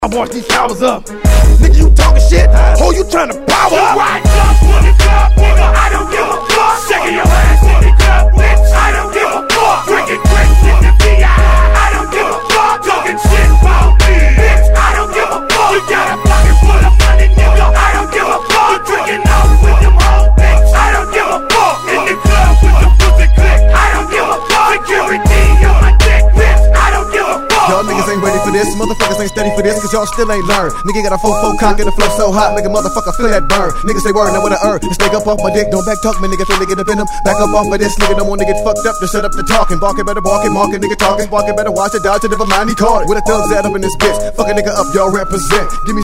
I wash these showers up. Nigga, you talking shit? Oh, you trying to power up? Right up for the club, nigga. I don't give a fuck. Shaking your ass in the club, bitch. I don't give a fuck. Drinking drinks in the VI. I don't give a fuck. Talking shit about me, bitch. I don't give a fuck. You got a pocket full of money, nigga. I don't give a fuck. You drinking out with them hoes, bitch. I don't give a fuck. In the club with the pussy click. I don't give a fuck. Security on my dick, bitch. I don't give a fuck. Y'all niggas ain't ready for this, motherfuckers ain't steady for this, cause y'all still ain't learned. Nigga got a 4-4 cock and the flow so hot, make a motherfucker feel that burn. Niggas say word, now what I earn. Just take up off my dick, don't back talk me, nigga, feel nigga up in them. Back up off of this, nigga, don't wanna get fucked up, just shut up the talking. Barking better walking, marking, nigga talking, sparking better watch it, dodge it, never mind he caught it. With a thugs at up in this bitch, fuck a nigga up, y'all represent. Give me